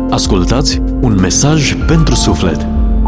Ascultați un mesaj pentru suflet.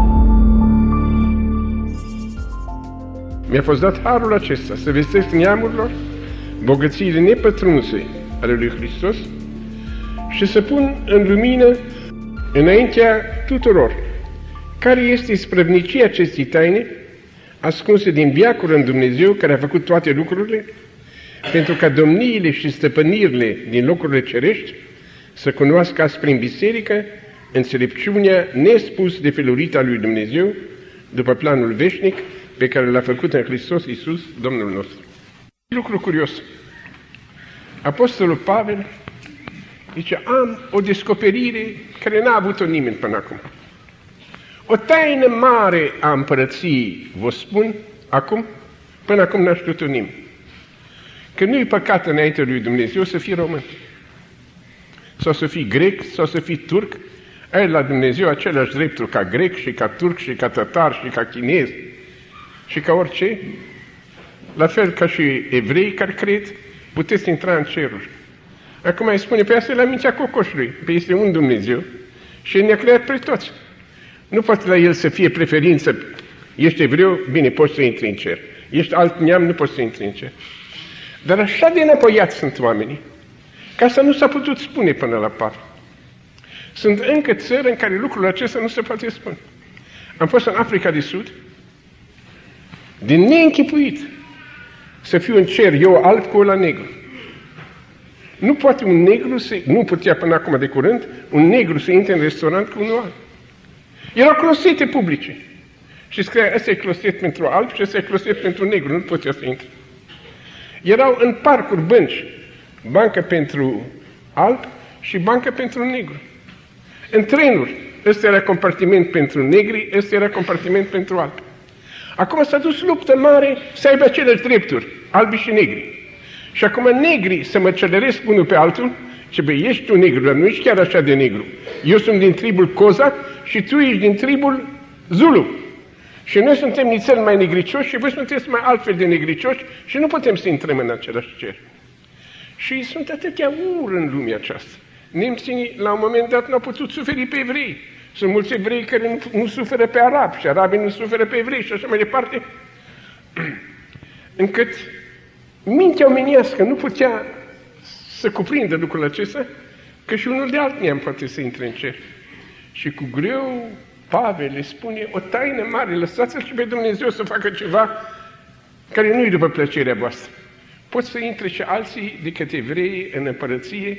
Mi-a fost dat harul acesta să vestesc neamurilor bogățiile nepătrunse ale lui Hristos și să pun în lumină înaintea tuturor care este isprăvnicia acestei taine ascunse din veacuri în Dumnezeu care a făcut toate lucrurile, pentru ca domniile și stăpânirile din locurile cerești să cunoască azi prin biserică înțelepciunea nespus de felurită a lui Dumnezeu după planul veșnic pe care l-a făcut în Hristos Iisus, Domnul nostru. Lucru curios. Apostolul Pavel zice, am o descoperire care n-a avut-o nimeni până acum. O taină mare a împărăției, vă spun, acum, până acum n-a știut-o nimeni. Că nu-i păcat înainte lui Dumnezeu să fii român. Sau să fii grec, sau să fii turc. Ai la Dumnezeu aceleași drepturi ca grec și ca turc și ca tătar și ca chinez și ca orice. La fel ca și evrei care cred, puteți intra în ceruri. Acum îi spune, pe asta e la mintea cocoșului, pe este un Dumnezeu și ne-a creat pe toți. Nu poate la el să fie preferință. Ești evreu, bine, poți să intri în cer. Ești alt neam, nu poți să intri în cer. Dar așa de înapoiați sunt oamenii, că asta nu s-a putut spune până la Pavel. Sunt încă țări în care lucrul acesta nu se poate spune. Am fost în Africa de Sud, din neînchipuit să fiu în cer, eu alb cu ăla negru. Nu poate un negru nu putea până acum de curând, un negru să intre în restaurant cu unul alb. Erau closete publice. Și scria, ăsta e closet pentru alb și ăsta e closet pentru negru, nu putea să intre. Erau în parcuri bănci, bancă pentru alb și bancă pentru negru. În trenuri, ăsta era compartiment pentru negri, ăsta era compartiment pentru alb. Acum s-a dus luptă mare să aibă aceleași drepturi, albi și negri. Și acum negrii să mă celeresc unul pe altul, ce băi, ești tu negru, dar nu ești chiar așa de negru. Eu sunt din tribul Cozac și tu ești din tribul Zulu. Și noi suntem nițel mai negricioși și voi sunteți mai altfel de negricioși și nu putem să intrăm în același cer. Și sunt atâtea uri în lumea aceasta. Nemții, la un moment dat, n-au putut suferi pe evrei. Sunt mulți evrei care nu suferă pe arabi și arabii nu suferă pe evrei și așa mai departe. Încât mintea omenească nu putea să cuprindă lucrul acesta, că și unul de alt neam poate să intre în cer. Și cu greu Pavel le spune, o taină mare, lăsați-l și pe Dumnezeu să facă ceva care nu-i după plăcerea voastră. Pot să intre și alții decât evrei în împărăție.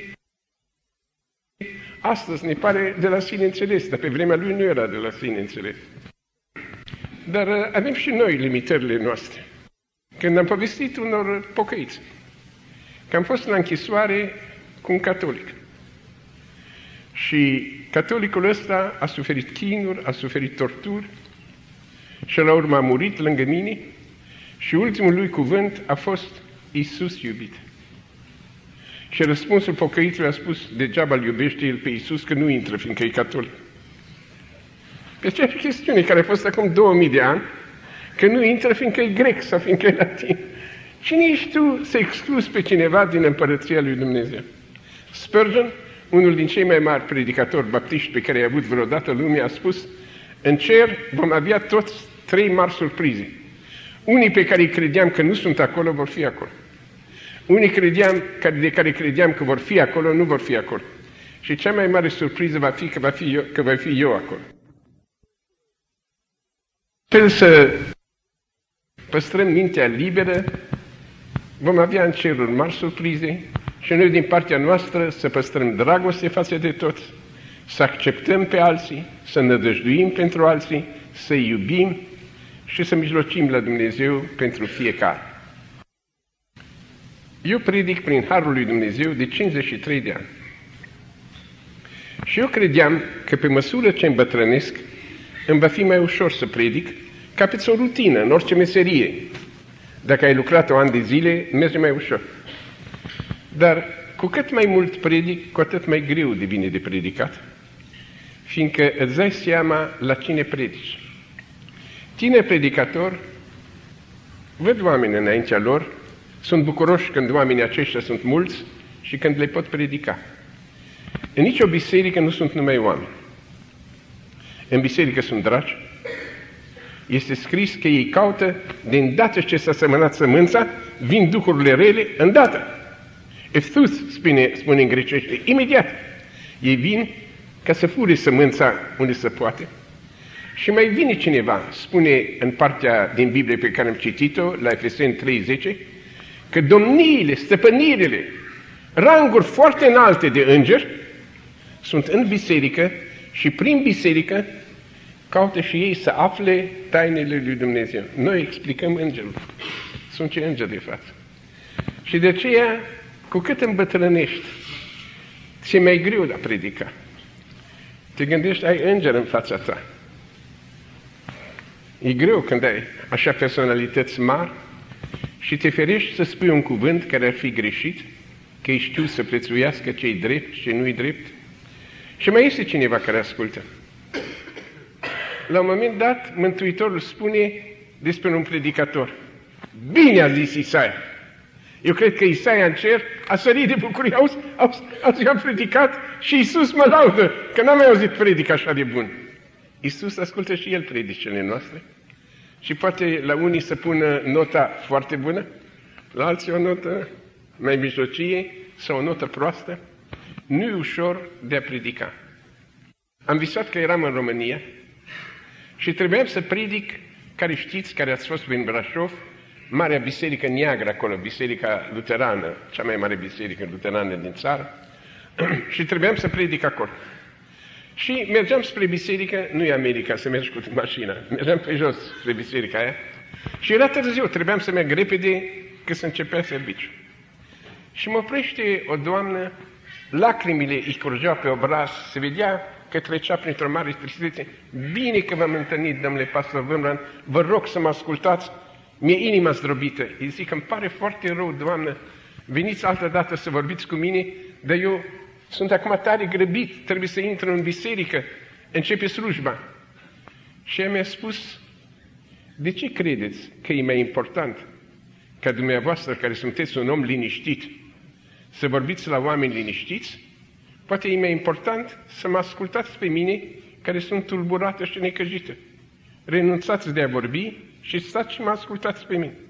Astăzi ne pare de la sine înțeles, dar pe vremea lui nu era de la sine înțeles. Dar avem și noi limitările noastre. Când am povestit unor pocăiți că am fost la închisoare cu un catolic și catolicul ăsta a suferit chinuri, a suferit torturi și la urmă a murit lângă mine și ultimul lui cuvânt a fost Iisus iubit. Și răspunsul pocăitului a spus, degeaba îl iubește el pe Iisus că nu intră fiindcă e catolic. Pe aceeași chestiune care a fost acum 2000 de ani, că nu intră fiindcă e grec sau fiindcă e latin. Cine ești tu să excluzi pe cineva din împărăția lui Dumnezeu? Spurgeon, unul din cei mai mari predicatori baptiști pe care i-a avut vreodată lumea, a spus, în cer vom avea toți 3 mari surprize. Unii pe care îi credeam că nu sunt acolo, vor fi acolo. Unii de care credeam că vor fi acolo, nu vor fi acolo. Și cea mai mare surpriză va fi că va fi eu acolo. Sper să păstrăm mintea liberă, vom avea în ceruri mari surprize și noi din partea noastră să păstrăm dragoste față de toți, să acceptăm pe alții, să nădăjduim pentru alții, să iubim și să mijlocim la Dumnezeu pentru fiecare. Eu predic prin Harul lui Dumnezeu de 53 de ani. Și eu credeam că pe măsură ce îmbătrânesc, îmi va fi mai ușor să predic, ca pe o rutină, în orice meserie. Dacă ai lucrat un an de zile, merge mai ușor. Dar cu cât mai mult predic, cu atât mai greu devine de predicat, fiindcă îți dai seama la cine predici. Tine predicator, văd oameni înaintea lor, sunt bucuroși când oamenii aceștia sunt mulți și când le pot predica. În nicio biserică nu sunt numai oameni. În biserică sunt dragi. Este scris că ei caută, de îndată ce s-a semănat sămânța, vin duhurile rele, îndată. Efthus, spune în grecește, imediat. Ei vin ca să fure sămânța unde se poate. Și mai vine cineva, spune în partea din Biblie pe care am citit-o, la Efeseni 3:10, că domniile, stăpânirile, ranguri foarte înalte de îngeri sunt în biserică și prin biserică caută și ei să afle tainele lui Dumnezeu. Noi explicăm îngerul. Sunt ce îngeri de față. Și de aceea, cu cât îmbătrânești, ți-e mai greu de a predica. Te gândești, ai înger în fața ta. E greu când ai așa personalități mari și te ferești să spui un cuvânt care ar fi greșit, că ei știu să prețuiască ce-i drept și ce nu-i drept. Și mai este cineva care ascultă. La un moment dat, Mântuitorul spune despre un predicator. Bine a zis Isaia. Eu cred că Isaia în cer a sărit de bucurie. Auzi, am predicat și Iisus mă laudă, că n-am mai auzit predic așa de bun. Iisus ascultă și El predicile noastre și poate la unii să pună nota foarte bună, la alții o notă mai mijlocie sau o notă proastă. Nu e ușor de a predica. Am visat că eram în România și trebuia să predic, care știți, care ați fost prin Brașov, Marea Biserică Neagră acolo, Biserica Luterană, cea mai mare biserică luterană din țară, și trebuiam să predic acolo. Și mergeam spre biserică, nu e America să mergi cu mașina, mergeam pe jos spre biserica aia și era târziu, trebuiam să merg repede că să începea serviciu. Și mă oprește o doamnă, lacrimile îi curgeau pe obraz, se vedea că trecea printr-o mare tristețe. Bine că v-am întâlnit, domnule pastor Vâmran, vă rog să mă ascultați, mi-e inima zdrobită. Îi zic, îmi pare foarte rău, doamnă, veniți altă dată să vorbiți cu mine, dar eu sunt acum tare grăbit, trebuie să intru în biserică, începe slujba. Și ea mi-a spus, de ce credeți că e mai important ca dumneavoastră, care sunteți un om liniștit, să vorbiți la oameni liniștiți? Poate e mai important să mă ascultați pe mine, care sunt tulburată și necăjită. Renunțați de a vorbi și stați și mă ascultați pe mine.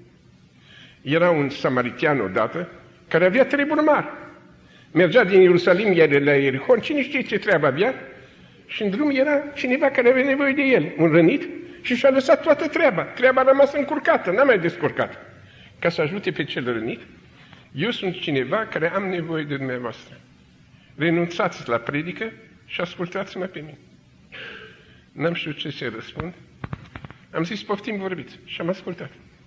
Era un samaritean odată, care avea treburi mari. Mergea din Ierusalim iar la Ierihon, cine știe ce treabă avea, și în drum era cineva care avea nevoie de el, un rănit, și și-a lăsat toată treaba. Treaba a rămas încurcată, n-a mai descurcat. Ca să ajute pe cel rănit, eu sunt cineva care am nevoie de dumneavoastră. Renunțați la predică și ascultați-mă pe mine. N-am știut ce să răspund. Am zis, poftim, vorbiți. Și am ascultat.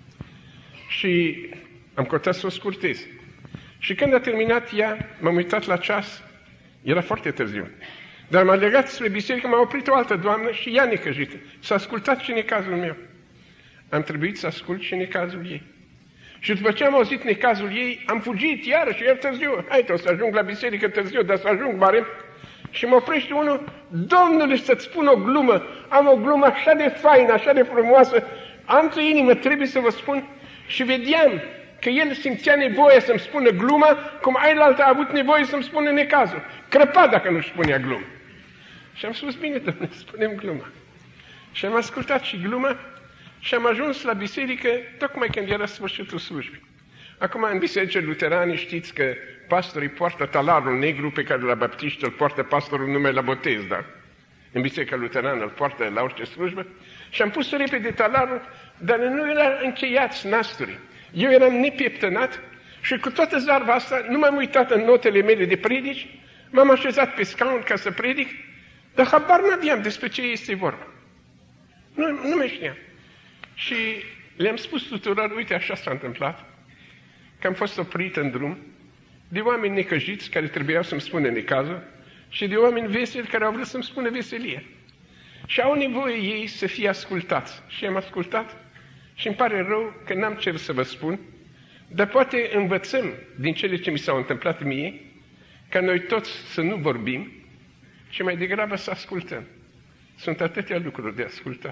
Și am căutat să o scurtez. Și când a terminat ea, m-am uitat la ceas, era foarte târziu. Dar m-a legat spre biserică, m-a oprit o altă doamnă și ea necăjită. S-a ascultat și necazul meu. Am trebuit să ascult și necazul ei. Și după ce am auzit necazul ei, am fugit iarăși, iar târziu. Hai, o să ajung la biserică târziu, dar să ajung mare. Și mă oprește unul, Domnule, să-ți spun o glumă, am o glumă așa de faină, așa de frumoasă, am pe inimă, trebuie să vă spun. Și vedeam că el simțea nevoie să-mi spună gluma, cum ailaltă a avut nevoie să-mi spună necazul. Crăpa dacă nu-și spunea glumă. Și am spus, bine, Domnule, spunem gluma. Și am ascultat și gluma și am ajuns la biserică tocmai când era sfârșitul slujbei. Acum, în bisericile luterane, știți că pastorii poartă talarul negru pe care la baptiști îl poartă pastorul numai la botez, dar în biserica luterană îl poartă la orice slujbă. Și am pus repede talarul, dar nu era încheiați nasturii. Eu eram nepieptănat și cu toată zarva asta nu m-am uitat în notele mele de predici, m-am așezat pe scaun ca să predic, dar habar n-aveam despre ce este vorba. Nu mai știam. Și le-am spus tuturor, uite, așa s-a întâmplat, că am fost oprit în drum de oameni necăjiți care trebuiau să-mi spună necazul și de oameni veseli care au vrut să-mi spună veselie. Și au nevoie ei să fie ascultați. Și am ascultat și îmi pare rău că n-am cer să vă spun, dar poate învățăm din cele ce mi s-au întâmplat mie, ca noi toți să nu vorbim, ci mai degrabă să ascultăm. Sunt atâtea lucruri de ascultat.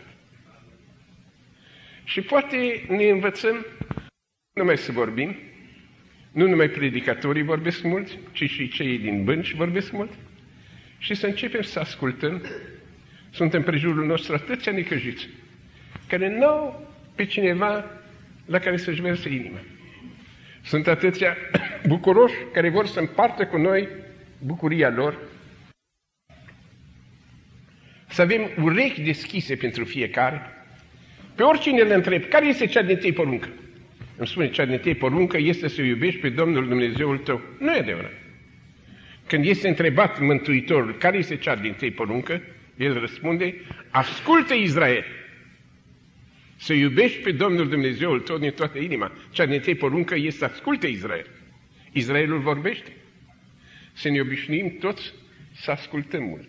Și poate ne învățăm nu numai să vorbim, nu numai predicatorii vorbesc mult, ci și cei din bănci vorbesc mult, și să începem să ascultăm. Sunt în prejurul nostru atâția necăjiți, care nu au pe cineva la care să-și verse inima. Sunt atâția bucuroși care vor să împartă cu noi bucuria lor. Să avem urechi deschise pentru fiecare. Pe oricine le întreb, care este cea din tâi poruncă? Îmi spune, cea din tâi poruncă este să iubești pe Domnul Dumnezeul tău. Nu e adevărat. Când este întrebat Mântuitorul, care este cea din tâi poruncă, el răspunde, ascultă Israel, să iubești pe Domnul Dumnezeul tău din toată inima. Cea din tâi poruncă este să asculte Israel. Israelul vorbește. Să ne obișnuim toți să ascultăm mult.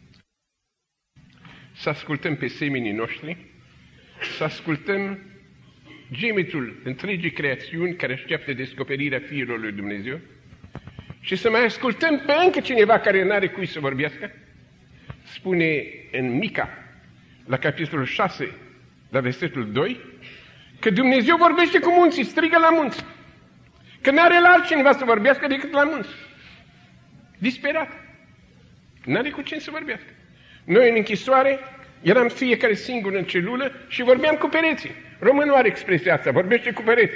Să ascultăm pe semenii noștri, să ascultăm gemetul întregii creațiuni care așteaptă descoperirea Fiilor lui Dumnezeu și să mai ascultăm pe încă cineva care nu are cui să vorbească. Spune în Mica, la capitolul 6, la versetul 2, că Dumnezeu vorbește cu munții, strigă la munți, că nu are la altcineva să vorbească decât la munți. Disperat. Nu are cu cine să vorbească. Noi în închisoare eram fiecare singur în celulă și vorbeam cu pereții. Românul are expresia asta, vorbește cu pereți.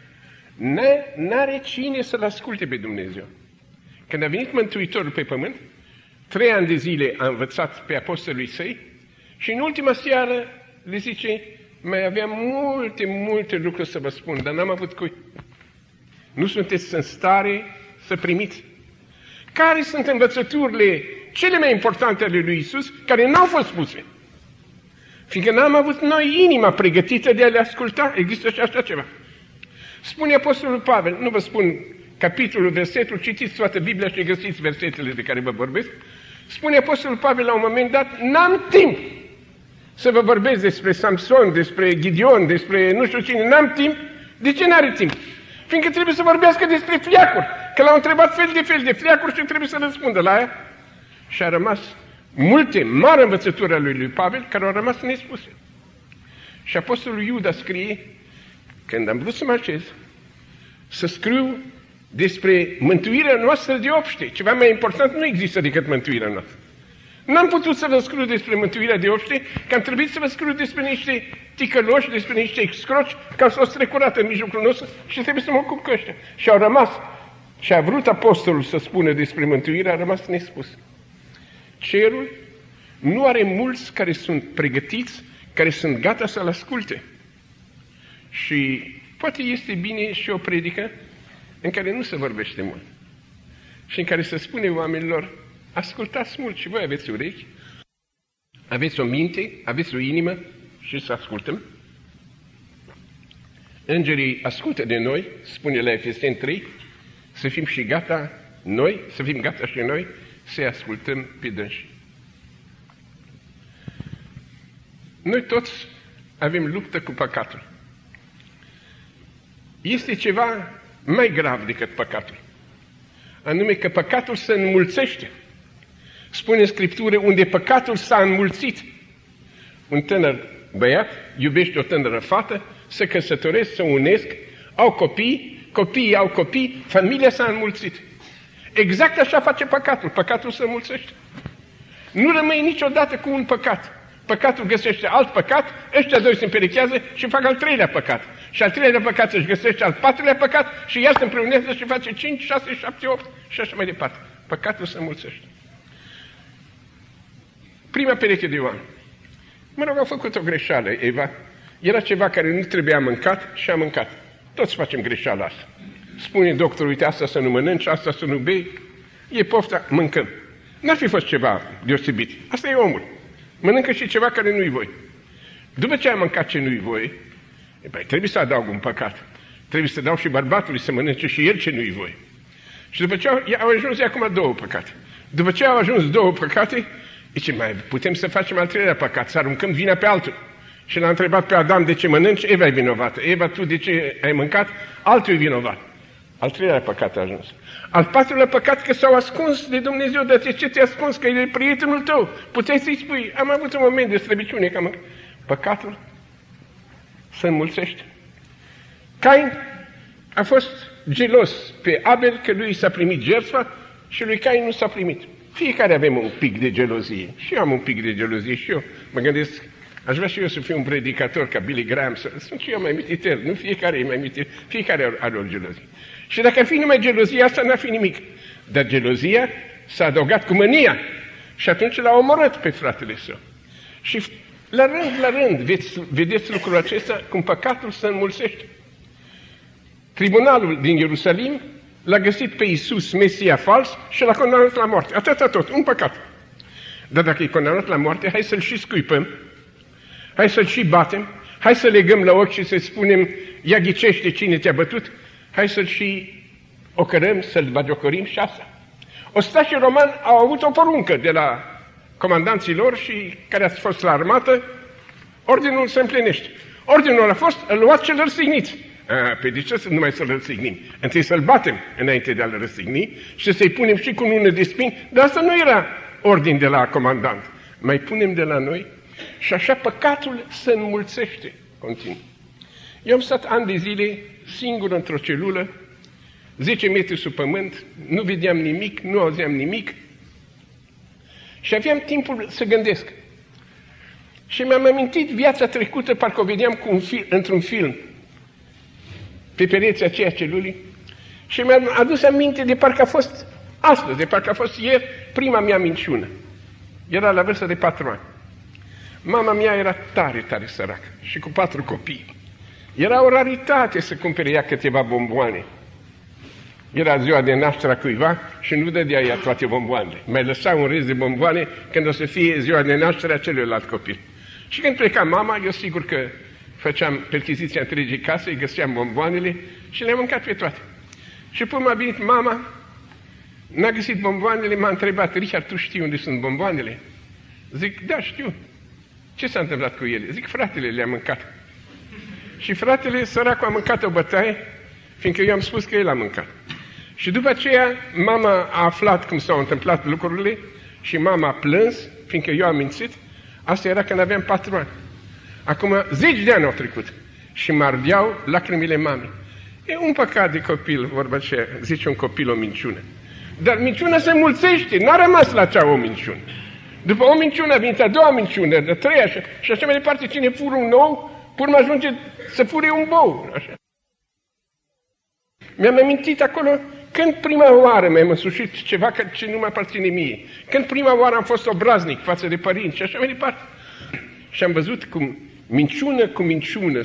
N-are cine să-L asculte pe Dumnezeu. Când a venit Mântuitorul pe pământ, 3 ani de zile a învățat pe apostolii săi și în ultima seară le zice, mai aveam multe lucruri să vă spun, dar n-am avut cui. Nu sunteți în stare să primiți. Care sunt învățăturile cele mai importante ale lui Iisus care n-au fost spuse? Fiindcă n-am avut noi inima pregătită de a le asculta, există și așa ceva. Spune Apostolul Pavel, nu vă spun capitolul, versetul, citiți toată Biblia și găsiți versetele de care vă vorbesc. Spune Apostolul Pavel la un moment dat, n-am timp să vă vorbesc despre Samson, despre Gideon, despre nu știu cine, n-am timp. De ce n-are timp? Fiindcă trebuie să vorbească despre fleacuri, că l-au întrebat fel de fleacuri și trebuie să răspundă la aia. Și a rămas mari învățături ale lui Pavel care au rămas nespuse. Și Apostolul Iuda scrie, când am vrut să mă așez, să scriu despre mântuirea noastră de obște. Ceva mai important nu există decât mântuirea noastră. N-am putut să vă scriu despre mântuirea de obște, că am trebuit să vă scriu despre niște ticăloși, despre niște excroci, care s-au strecurat în mijlocul nostru și trebuie să mă ocup cu ăștia. Și au rămas, și a vrut apostolul să spună despre mântuire, a rămas nespus. Cerul nu are mulți care sunt pregătiți, care sunt gata să-l asculte. Și poate este bine și o predică în care nu se vorbește mult și în care se spune oamenilor, ascultați mult și voi aveți urechi, aveți o minte, aveți o inimă și să ascultăm. Îngerii ascultă de noi, spune la Efeseni 3, să fim și gata noi, să fim gata și noi să-i ascultăm pe dânsi. Noi toți avem luptă cu păcatul. Este ceva mai grav decât păcatul, anume că păcatul se înmulțește. Spune în Scriptură, unde păcatul s-a înmulțit, un tânăr băiat iubește o tânără fată, se căsătoresc, se unesc, au copii, copiii au copii, familia s-a înmulțit. Exact așa face păcatul, păcatul se înmulțește. Nu rămâi niciodată cu un păcat. Păcatul găsește alt păcat, ăștia doi se împerechează și fac al 3-lea păcat. Și al 3-lea păcat își găsește al 4-lea păcat și iar se împreunează și face 5, 6, 7, 8 și așa mai departe. Păcatul se înmulțește. Prima pereche de oameni. Mă rog, au făcut o greșeală, Eva. Era ceva care nu trebuia mâncat și a mâncat. Toți facem greșeala asta. Spune doctorul, uite, asta să nu mănânci, asta să nu bei. E pofta, mâncăm. N-ar fi fost ceva deosebit. Asta e omul. Mănâncă și ceva care nu-i voi. După ce a mâncat ce nu-i voi, trebuie să adaug un păcat. Trebuie să dau și bărbatului să mănânce și el ce nu-i voi. Și după ce au ajuns acum 2 păcate. După ce au ajuns 2 păcate, zice, mai putem să facem al 3-lea păcat, să aruncăm vina pe altul. Și l-a întrebat pe Adam de ce mănânci, Eva e vinovată. Eva, tu de ce ai mâncat, altul e vinovat. Al 3-lea păcat a ajuns. Al 4-lea păcat că s-au ascuns de Dumnezeu, dar de ce te-ai ascuns? Că e prietenul tău. Puteai să-i spui, am avut un moment de slăbiciune. Că păcatul se înmulțește. Cain a fost gelos pe Abel că lui s-a primit jertfa și lui Cain nu s-a primit. Fiecare avem un pic de gelozie. Și eu am un pic de gelozie și eu mă gândesc, aș vrea și eu să fiu un predicator ca Billy Graham, sunt și eu mai mititer, nu fiecare e mai mititer, fiecare are o gelozie. Și dacă ar fi numai gelozia asta, n-ar fi nimic. Dar gelozia s-a adăugat cu mânia și atunci l-a omorât pe fratele său. Și la rând, vedeți lucrul acesta, cum păcatul se înmulțește. Tribunalul din Ierusalim l-a găsit pe Iisus, Mesia fals, și l-a condamnat la moarte. Atâta tot, un păcat. Dar dacă e condamnat la moarte, hai să-l și scuipăm, hai să-l și batem, hai să legăm la ochi și să spunem, ia ghicește cine te-a bătut, hai să-l și ocărăm, să-l bagiocorim și asta. Ostașii romani au avut o poruncă de la comandanții lor și care a fost la armată, ordinul se împlinește. Ordinul a fost, îl luați și îl răstigniți. Pe de ce să numai să-l răstignim? Întâi să-l batem înainte de a-l răstigni și să-i punem și cu unul de spini, dar asta nu era ordin de la comandant. Mai punem de la noi și așa păcatul se înmulțește continuu. Eu am stat ani de zile singur într-o celulă, 10 metri sub pământ, nu vedeam nimic, nu auzeam nimic și aveam timpul să gândesc. Și mi-am amintit viața trecută, parcă o vedeam într-un film, pe pereții aceia celulii, și mi-am adus aminte de parcă a fost astăzi, de parcă a fost ieri, prima mea minciună. Era la vârstă de 4 ani. Mama mea era tare, tare săracă și cu 4 copii. Era o raritate să cumpere ea câteva bomboane. Era ziua de naștere a cuiva și nu dădea ea toate bomboanele. Mai lăsa un rest de bomboane când o să fie ziua de naștere a celuilalt copil. Și când pleca mama, eu sigur că făceam perchiziția întregii case, îi găseam bomboanele și le-am mâncat pe toate. Și până a venit mama, n-a găsit bomboanele, m-a întrebat, Richard, tu știi unde sunt bomboanele? Zic, da, știu. Ce s-a întâmplat cu ele? Zic, fratele le-a mâncat. Și fratele, săracul, a mâncat o bătaie, fiindcă eu am spus că el a mâncat. Și după aceea, mama a aflat cum s-au întâmplat lucrurile și mama a plâns, fiindcă eu am mințit. Asta era când aveam 4 ani. Acum 10 de ani au trecut și mă ardeau lacrimile mamei. E un păcat de copil, vorba aceea, zice un copil o minciună. Dar minciuna se mulțește, n-a rămas la cea o minciună. După o minciună a venit a doua minciună, de 3 așa, și așa mai departe, cine fură un ou, până ajunge să fure un bou. Așa. Mi-am amintit acolo când prima oară mi-am însușit ceva ce nu mă aparține mie. Când prima oară am fost obraznic față de părinți și așa mai departe. Și am văzut cum minciună cu minciună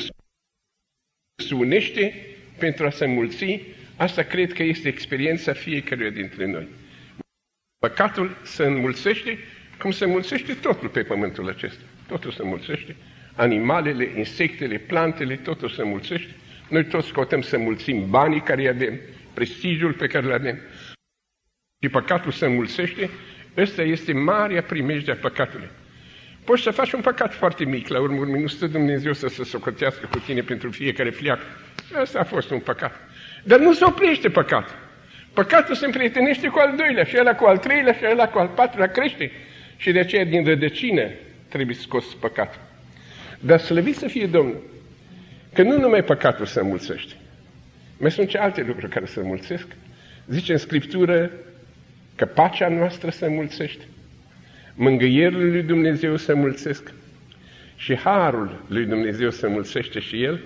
se unește pentru a se înmulți. Asta cred că este experiența fiecăruia dintre noi. Păcatul se înmulțește cum se înmulțește totul pe pământul acesta. Totul se înmulțește. Animalele, insectele, plantele, totul se înmulțește. Noi toți căutăm să înmulțim banii care îi avem, prestigiul pe care îl avem. Și păcatul se înmulțește. Ăsta este marea primejdie a păcatului. Poți să faci un păcat foarte mic, la urmă urmei, nu stă Dumnezeu să se socotească cu tine pentru fiecare fleac. Asta a fost un păcat. Dar nu se oprește păcatul. Păcatul se împrietenește cu al doilea, și ăla cu al treilea, și ăla cu al patrulea, crește. Și de aceea din rădăcină trebuie scos păcatul. Dar slăvit să fie Domnul, că nu numai păcatul se înmulțește. Mai sunt și alte lucruri care se înmulțesc. Zice în Scriptură că pacea noastră se înmulțește, mângâierile lui Dumnezeu se înmulțesc și harul lui Dumnezeu se înmulțește și el.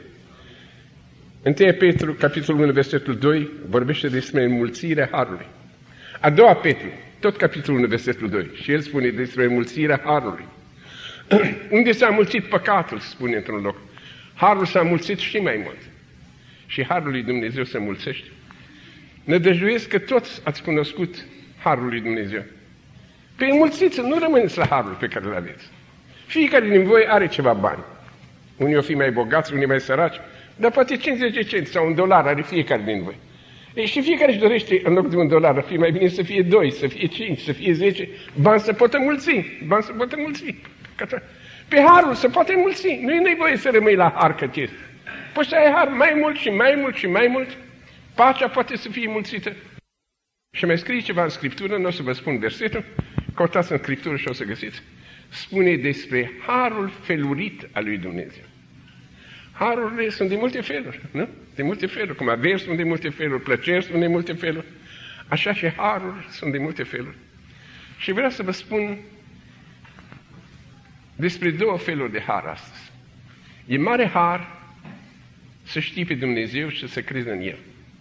1 Petru, capitolul 1, versetul 2, vorbește despre înmulțirea harului. A doua Petru, tot capitolul 1, versetul 2, și el spune despre înmulțirea harului. Unde s-a înmulțit păcatul, spune într-un loc. Harul s-a înmulțit și mai mult. Și harul lui Dumnezeu se înmulțește. Nădăjduiesc că toți ați cunoscut harul lui Dumnezeu. Pe înmulțiți, nu rămâneți la harul pe care îl aveți. Fiecare din voi are ceva bani. Unii o fi mai bogați, unii mai săraci, dar poate 50 de cenți sau $1 are fiecare din voi. Ei, și fiecare își dorește, în loc de $1, ar fi mai bine să fie 2, să fie 5, să fie 10, bani să poată mulți, bani să poată mulți. Pe harul se poate mulți, nu e nevoie să rămâi la har cătiri. Poți să ai har mai mult și mai mult și mai mult, pacea poate să fie mulțită. Și mai scrie ceva în Scriptură, nu o să vă spun versetul, căutați în Scriptură și o să găsiți. Spune despre harul felurit al lui Dumnezeu. Harurile sunt de multe feluri, nu? De multe feluri, cum averi sunt de multe feluri, plăceri sunt de multe feluri, așa și haruri sunt de multe feluri. Și vreau să vă spun despre două feluri de har astăzi. E mare har să știi pe Dumnezeu și să crezi în El.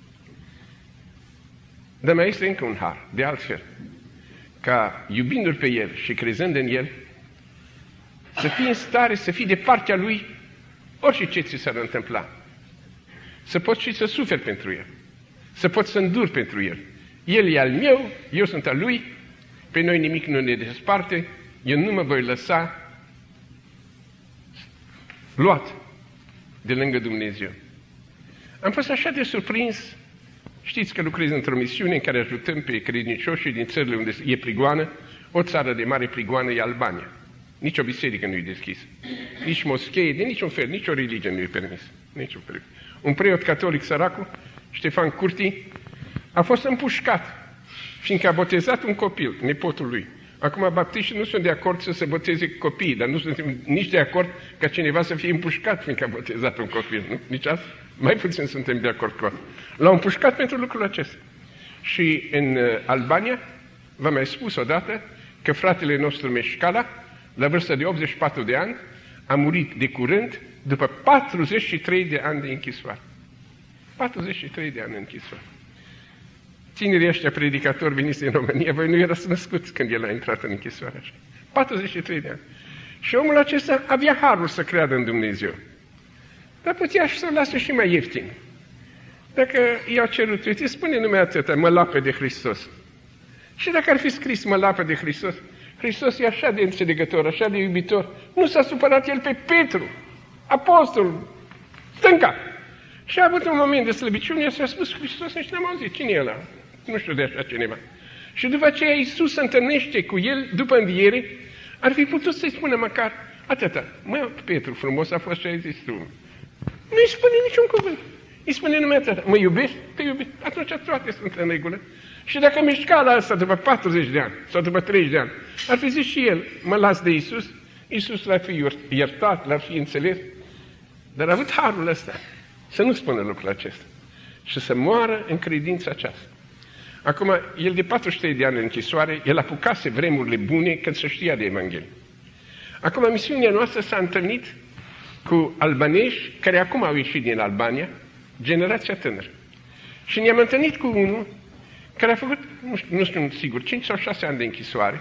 Dar mai este încă un har, de altfel, ca iubindu-L pe El și crezând în El, să fii în stare să fii de partea Lui orice ce ți s-ar întâmpla. Să poți și să suferi pentru El. Să poți să înduri pentru El. El e al meu, eu sunt al Lui, pe noi nimic nu ne desparte, eu nu mă voi lăsa luat de lângă Dumnezeu. Am fost așa de surprins. Știți că lucrez într-o misiune în care ajutăm pe credincioșii din țările unde e prigoană. O țară de mare prigoană e Albania. Nici o biserică nu e deschisă. Nici moschee, de niciun fel, nici o religie nu e permis. Un preot catolic săracul, Ștefan Curti, a fost împușcat, fiindcă a botezat un copil, nepotul lui. Acum baptiștii nu sunt de acord să se boteze copiii, dar nu suntem nici de acord ca cineva să fie împușcat fiindcă a botezat un copil. Nu? Nici asta? Mai puțin suntem de acord cu asta. L-au împușcat pentru lucrul acesta. Și în Albania, v-am mai spus odată, că fratele nostru Meșcala, la vârsta de 84 de ani, a murit de curând după 43 de ani de închisoare. 43 de ani de închisoare. Tinerii ăștia predicatori veniți în România, voi nu erați născuți când el a intrat în închisoare așa. 43 de ani. Și omul acesta avea harul să creadă în Dumnezeu. Dar putea și să o lasă și mai ieftin. Dacă i-au cerut, uite, spune numai atâta, mă lapă de Hristos. Și dacă ar fi scris mă lapă de Hristos, Hristos e așa de înțelegător, așa de iubitor, nu s-a supărat el pe Petru, apostolul, stânca. Și a avut un moment de slăbiciune și a spus Hristos, nici n-am auzit, cine e ăla? Nu știu de așa cineva. Și după aceea Iisus se întâlnește cu el, după înviere, ar fi putut să-i spună măcar atâta. Mă, Petru, frumos a fost ce ai zis tu. Nu-i spune niciun cuvânt. Îi spune numai atâta. Mă iubești? Te iubești. Atunci toate sunt în regulă. Și dacă Meșcala asta după 40 de ani sau după 30 de ani, ar fi zis și el, mă las de Iisus, Iisus l-ar fi iertat, l-ar fi înțeles, dar a avut harul ăsta să nu spună lucrul acesta și să moară în credința aceasta. Acum, el de 43 de ani în închisoare, el apucase vremurile bune când se știa de Evanghelie. Acum, misiunea noastră s-a întâlnit cu albanezi care acum au ieșit din Albania, generația tânără. Și ne-am întâlnit cu unul care a făcut, nu știu sigur, 5 sau 6 ani de închisoare.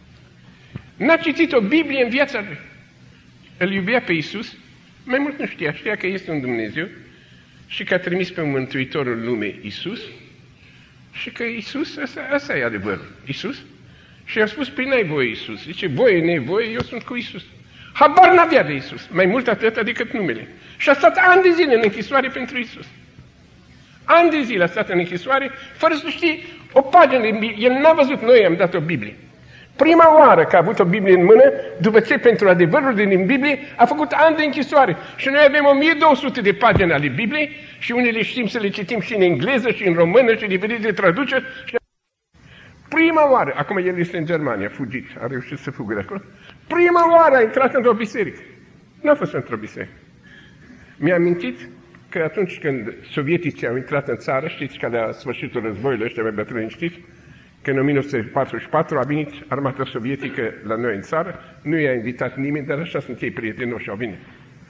N-a citit o Biblie în viața lui. Îl iubea pe Iisus, mai mult nu știa, știa că este un Dumnezeu și că a trimis pe un Mântuitor în lume, Iisus, și că Iisus, ăsta e adevărul, Iisus. Și i-a spus, păi n-ai voie, Iisus. Zice, voie, nevoie, eu sunt cu Iisus. Habar n-avea de Iisus, mai mult atâta decât numele. Și a stat ani de zile în închisoare pentru Iisus. Ani de zile a stat în închisoare, fără să știe o pagină din Biblie. El n-a văzut, noi am dat o Biblie. Prima oară că a avut o Biblie în mână, după ce pentru adevărul din Biblie, a făcut ani de închisoare. Și noi avem 1200 de pagini ale Bibliei și unele știm să le citim și în engleză și în română și diferite traduceri. Prima oară, acum el este în Germania, a fugit, a reușit să fugă de acolo. Prima oară a intrat într-o biserică. N-a fost într-o biserică. Mi-a amintit că atunci când sovieticii au intrat în țară, știți că la sfârșitul războiului, ăștia mai bătrâni știți, că în 1944 a venit armata sovietică la noi în țară, nu i-a invitat nimeni, dar așa sunt ei prietenoși, au venit.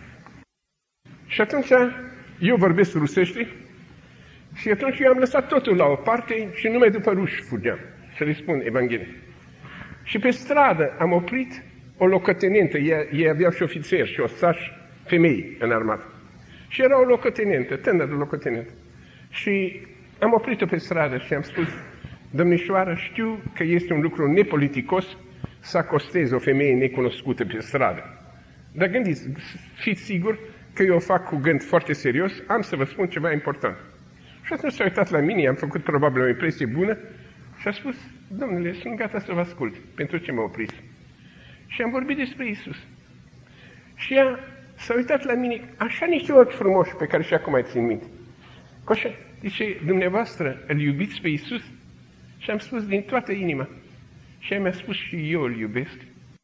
Și atunci eu vorbesc rusește și atunci eu am lăsat totul la o parte și numai după ruși fugeam să le spun Evanghelie. Și pe stradă am oprit o locotenentă, ei aveau și ofițeri și ostași femei în armată. Și era o locotenentă, tânără locotenentă. Și am oprit-o pe stradă și am spus, domnișoară, știu că este un lucru nepoliticos să acostezi o femeie necunoscută pe stradă. Dar gândiți, fiți sigur că eu o fac cu gând foarte serios, am să vă spun ceva important. Și atunci s-a uitat la mine, am făcut probabil o impresie bună și a spus, domnule, sunt gata să vă ascult, pentru ce mă opriți? Și am vorbit despre Iisus. Și ea s-a uitat la mine, așa niște ochi frumoși pe care și acum mai țin minte. Așa, zice, dumneavoastră, îl iubiți pe Iisus? Și am spus din toată inima. Și ea mi-a spus și eu îl iubesc.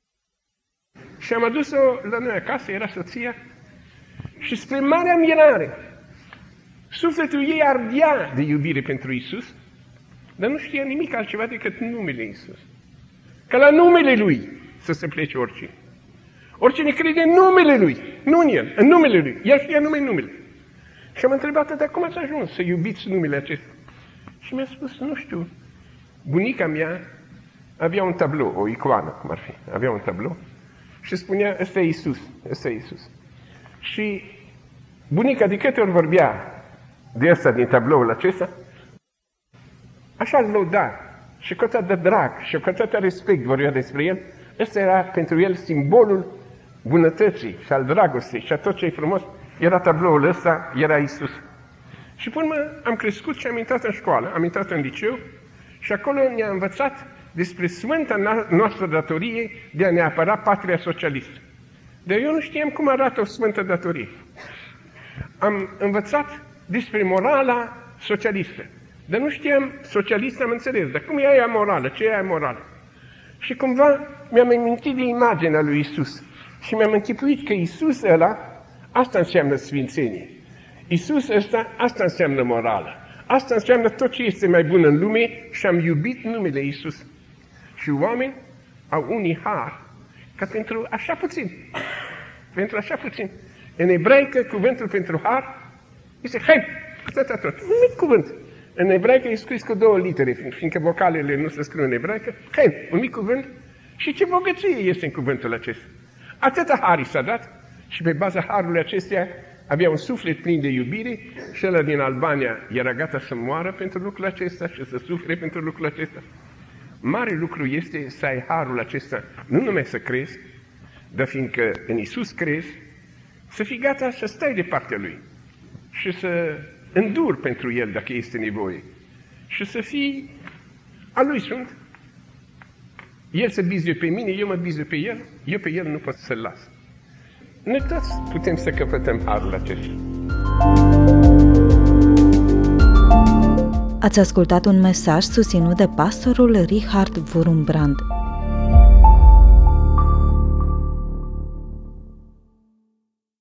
Și am adus-o la noi acasă, era soția, și spre marea mirare, sufletul ei ardea de iubire pentru Iisus, dar nu știa nimic altceva decât numele Iisus. Ca la numele Lui să se plece oricine. Oricine crede în numele Lui, nu în El, în numele Lui. El știa numai numele. Și am întrebat, dar cum ați ajuns să iubiți numele acesta? Și mi-a spus, nu știu, bunica mea avea un tablou, o icoană, cum ar fi, avea un tablou și spunea, ăsta e Iisus, ăsta e Iisus. Și bunica de câte ori vorbea de ăsta din tabloul acesta, așa îl lăuda și cu atât de drag și cu atât de respect vorbea despre el. Ăsta era pentru el simbolul bunătății și al dragostei și a tot ce e frumos. Era tabloul ăsta, era Iisus. Și până am crescut și am intrat în școală, am intrat în liceu și acolo ne-a învățat despre sfânta noastră datorie de a ne apăra patria socialistă. Dar eu nu știam cum arată o sfântă datorie. Am învățat despre morala socialistă. Dar nu știam, socialistă am înțeles, dar cum e aia morală, ce e aia morală? Și cumva mi-am amintit de imaginea lui Iisus și mi-am închipuit că Iisus ăla, asta înseamnă sfințenie. Iisus ăsta, asta înseamnă morală. Asta înseamnă tot ce este mai bun în lume și am iubit numele Iisus. Și oameni au unii har ca pentru așa puțin. Pentru așa puțin. În ebraică, cuvântul pentru har este chen, atâta tot. Un mic cuvânt. În ebraică e scris cu 2 litere, fiindcă vocalele nu se scriu în ebraică. Chen, un mic cuvânt. Și ce bogăție este în cuvântul acesta. Atâta har i s-a dat și pe baza harului acestea avea un suflet plin de iubire și ăla din Albania era gata să moară pentru lucrul acesta și să sufere pentru lucrul acesta. Mare lucru este să ai harul acesta, nu numai să crezi, dar fiindcă în Iisus crezi, să fii gata să stai de partea Lui și să înduri pentru El dacă este nevoie și să fii a Lui sunt. El se bizuie pe mine, eu mă bizuie pe El, eu pe El nu pot să-L las. Noi toți putem să căpătăm harul acesta. Ați ascultat un mesaj susținut de pastorul Richard Wurmbrand.